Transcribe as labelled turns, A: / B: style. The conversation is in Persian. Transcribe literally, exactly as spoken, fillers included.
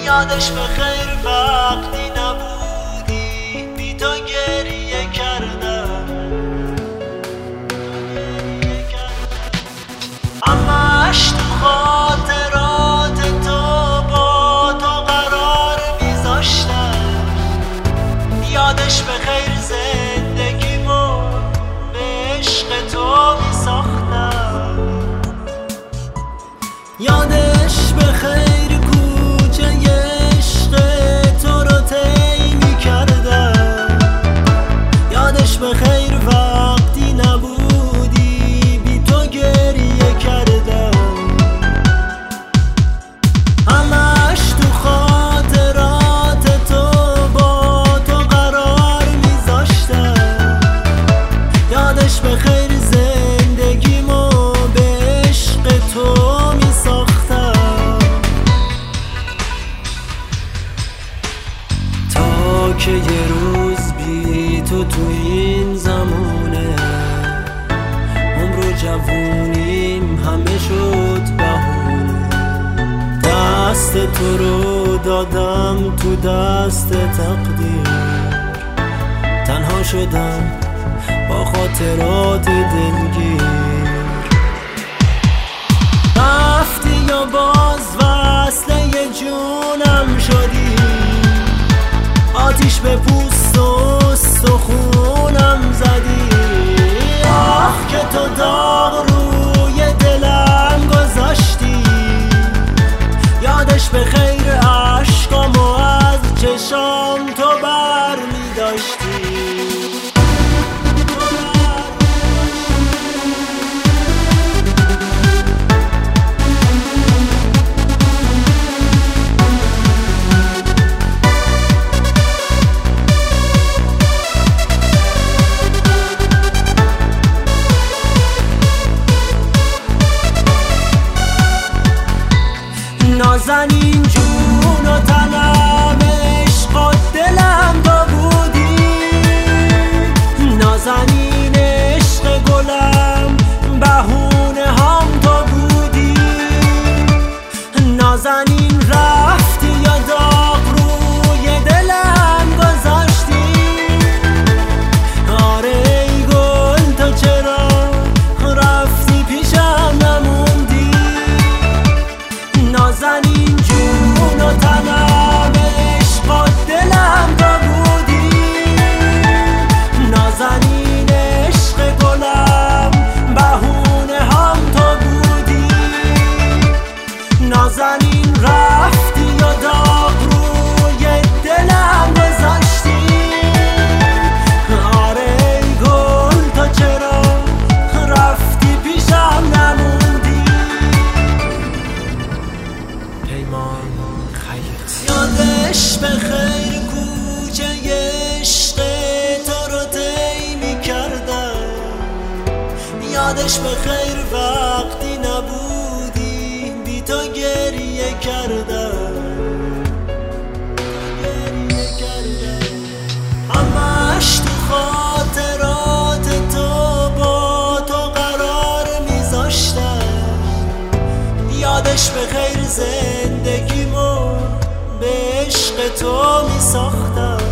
A: یادش به خیر وقتی نبودی بی تو گریه کردم همش تو خاطرات تو با تو قرار میذاشتم یادش به خیر زندگیمو به عشق تو میساختم یادش به خیر کوچه عشق تو رو طی میکردم یادش به خیر وقتی نبودی بی تو گریه کردم همش تو خاطرات تو با تو قرار میذاشتم یادش به خیر زندگیمو به عشق تو میساختم تا که یه روز بی تو تو این زمونه عمر و جوونیم همه شد بهونه دست تو رو دادم تو دست تقدیر تنها شدم با خاطرات دلگیر رفتی یا باز وصله جونم شدی آتیش به پوست و استخونم زدی آه که تو داغ روی دلم گذاشتی یادش به خیر عشقامو از چشام تو بر می داشتی نازنین جون و تنم عشق و دلم تو بودی نازنین عشق گلم بهونه هم تو بودی نازنین رفتی یا داغ روی دلم گذاشتی آره ای گل تو چرا رفتی پیشم نموندی نازنین جون و تنم عشق و دلم تو بودی نازنین عشق گلم بهونه هم تو بودی نازنین رفتی و داغ روی دلم گذاشتی آره ای گل تو چرا رفتی پیشم نموندی پیمان خیط یادش به خیر کوچه عشق تو رو طی میکردم یادش به خیر وقتی نبودی بی تو گریه کردم گریه کردم همش تو خاطرات تو با تو قرار میذاشتم یادش به خیر زندگیمو به عشق تو میساختم